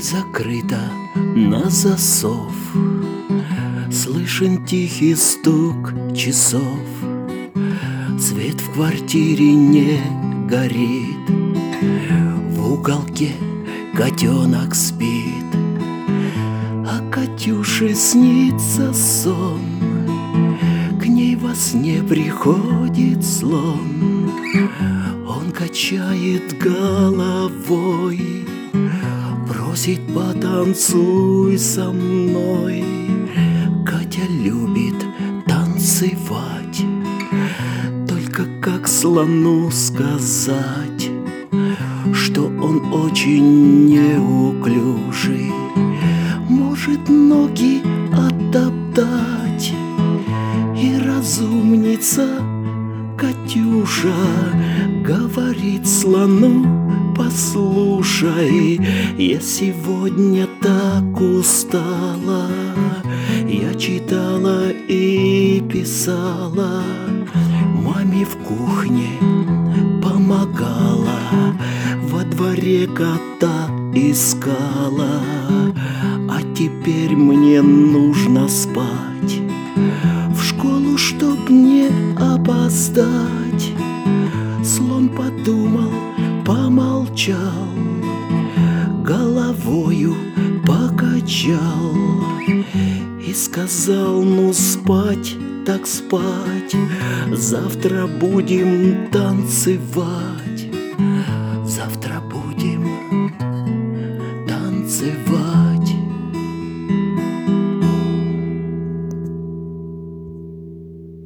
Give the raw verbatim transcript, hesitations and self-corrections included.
Дверь закрыта на засов, слышен тихий стук часов. Свет в квартире не горит, в уголке котенок спит, а Катюше снится сон. К ней во сне приходит слон, он качает головой, просит: потанцуй со мной. Катя любит танцевать, только как слону сказать, что он очень неуклюжий, может ноги оттоптать. И разумница Катюша говорит слону: послушай, я сегодня так устала, я читала и писала, маме в кухне помогала, во дворе кота искала, а теперь мне нужно спать, в школу, чтоб не опоздать. Слон подумал, помолчал, головою покачал и сказал: ну спать так спать, завтра будем танцевать.